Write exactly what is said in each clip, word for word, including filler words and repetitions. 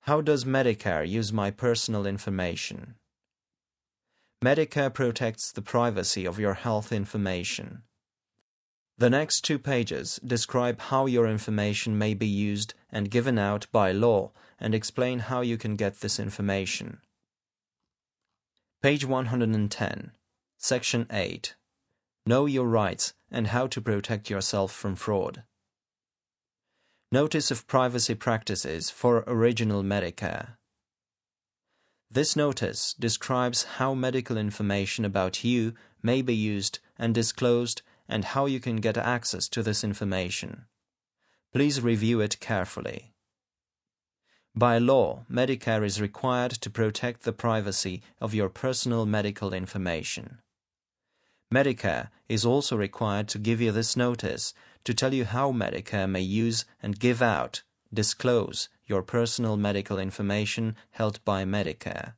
How does Medicare use my personal information? Medicare protects the privacy of your health information. The next two pages describe how your information may be used and given out by law and explain how you can get this information. Page one hundred ten, Section eight. Know your rights and how to protect yourself from fraud. Notice of Privacy Practices for Original Medicare. This notice describes how medical information about you may be used and disclosed and how you can get access to this information. Please review it carefully. By law, Medicare is required to protect the privacy of your personal medical information. Medicare is also required to give you this notice to tell you how Medicare may use and give out, disclose your personal medical information held by Medicare.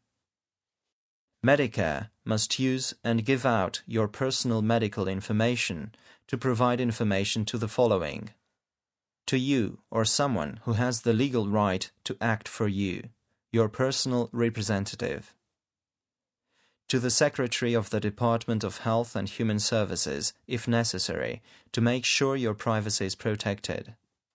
Medicare must use and give out your personal medical information to provide information to the following: to you or someone who has the legal right to act for you, your personal representative; to the Secretary of the Department of Health and Human Services, if necessary, to make sure your privacy is protected.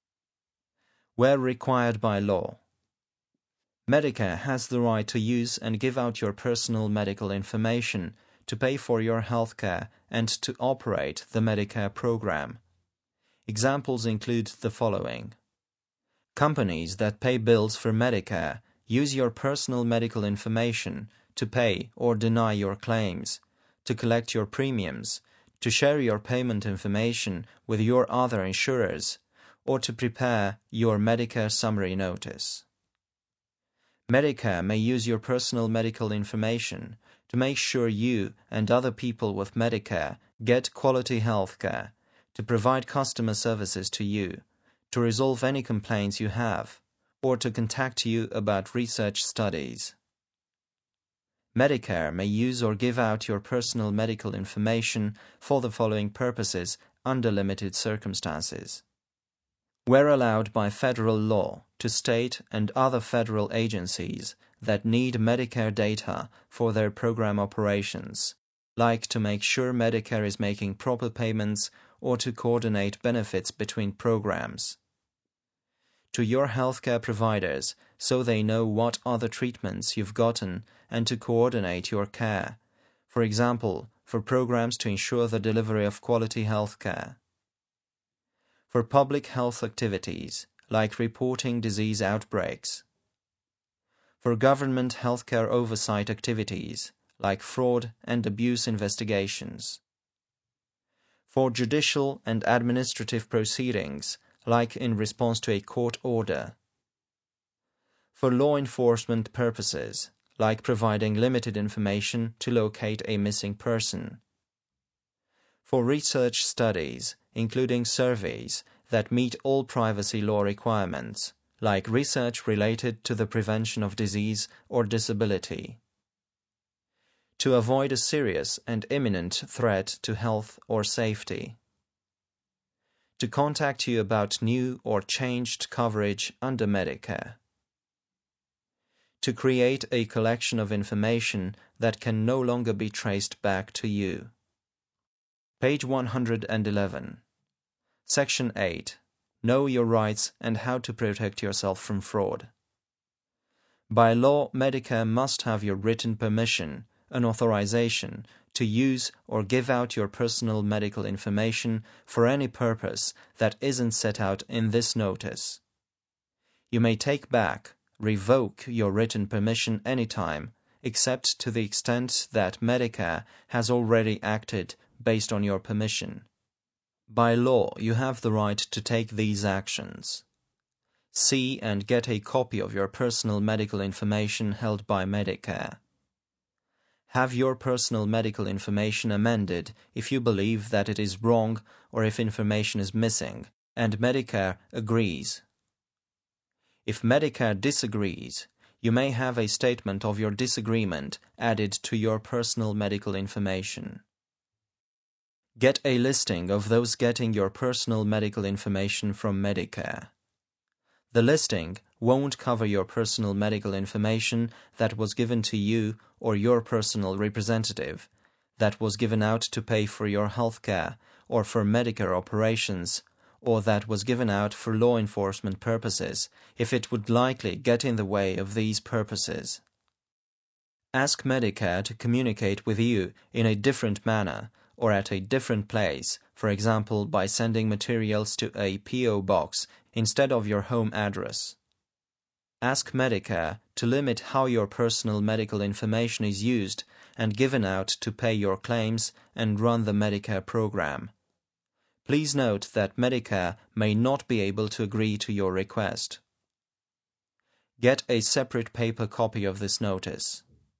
Where required by law, Medicare has the right to use and give out your personal medical information, to pay for your health care, and to operate the Medicare program. Examples include the following: companies that pay bills for Medicare use your personal medical information to pay or deny your claims, to collect your premiums, to share your payment information with your other insurers, or to prepare your Medicare summary notice. Medicare may use your personal medical information to make sure you and other people with Medicare get quality health care, to provide customer services to you, to resolve any complaints you have, or to contact you about research studies. Medicare may use or give out your personal medical information for the following purposes under limited circumstances: where allowed by federal law, to state and other federal agencies that need Medicare data for their program operations, like to make sure Medicare is making proper payments or to coordinate benefits between programs; to your healthcare providers so they know what other treatments you've gotten and to coordinate your care, for example, for programs to ensure the delivery of quality health care; for public health activities, like reporting disease outbreaks; for government healthcare oversight activities, like fraud and abuse investigations; for judicial and administrative proceedings, like in response to a court order; for law enforcement purposes, like providing limited information to locate a missing person; for research studies, including surveys that meet all privacy law requirements, like research related to the prevention of disease or disability; to avoid a serious and imminent threat to health or safety; to contact you about new or changed coverage under Medicare; to create a collection of information that can no longer be traced back to you. Page one hundred eleven. Section eight. Know your rights and how to protect yourself from fraud. By law, Medicare must have your written permission, an authorization, to use or give out your personal medical information for any purpose that isn't set out in this notice. You may take back, revoke your written permission anytime, except to the extent that Medicare has already acted based on your permission. By law, you have the right to take these actions: see and get a copy of your personal medical information held by Medicare. Have your personal medical information amended if you believe that it is wrong or if information is missing, and Medicare agrees. If Medicare disagrees, you may have a statement of your disagreement added to your personal medical information. Get a listing of those getting your personal medical information from Medicare. The listing won't cover your personal medical information that was given to you or your personal representative, that was given out to pay for your health care or for Medicare operations, or that was given out for law enforcement purposes, if it would likely get in the way of these purposes. Ask Medicare to communicate with you in a different manner or at a different place, for example by sending materials to a P O box instead of your home address. Ask Medicare to limit how your personal medical information is used and given out to pay your claims and run the Medicare program. Please note that Medicare may not be able to agree to your request. Get a separate paper copy of this notice.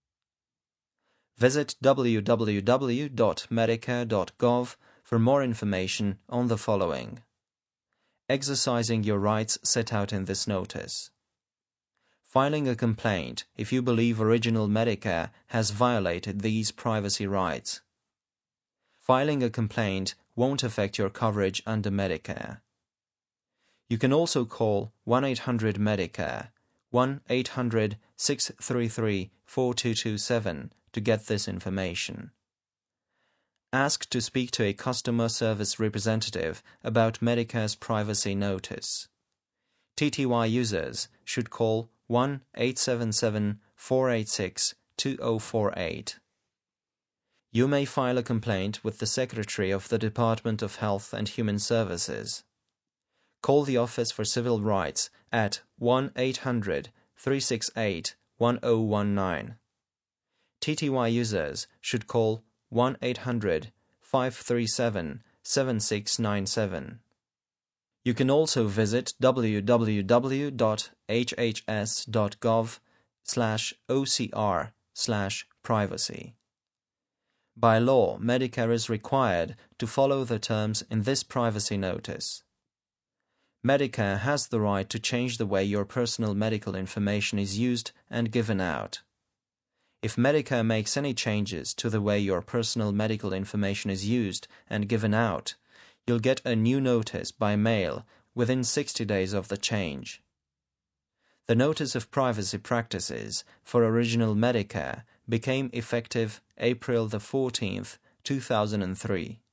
Visit w w w dot medicare dot gov for more information on the following. Exercising your rights set out in this notice. Filing a complaint if you believe Original Medicare has violated these privacy rights. Filing a complaint won't affect your coverage under Medicare. You can also call one eight hundred Medicare, one eight hundred, six three three, four two two seven to get this information. Ask to speak to a customer service representative about Medicare's privacy notice. T T Y users should call one eight seven seven, four eight six, two zero four eight. You may file a complaint with the Secretary of the Department of Health and Human Services. Call the Office for Civil Rights at one eight hundred, three six eight, one zero one nine. T T Y users should call one eight hundred, five three seven, seven six nine seven. You can also visit w w w dot h h s dot gov slash o c r slash privacy. By law, Medicare is required to follow the terms in this privacy notice. Medicare has the right to change the way your personal medical information is used and given out. If Medicare makes any changes to the way your personal medical information is used and given out, you'll get a new notice by mail within sixty days of the change. The Notice of Privacy Practices for Original Medicare became effective April the fourteenth, two thousand three.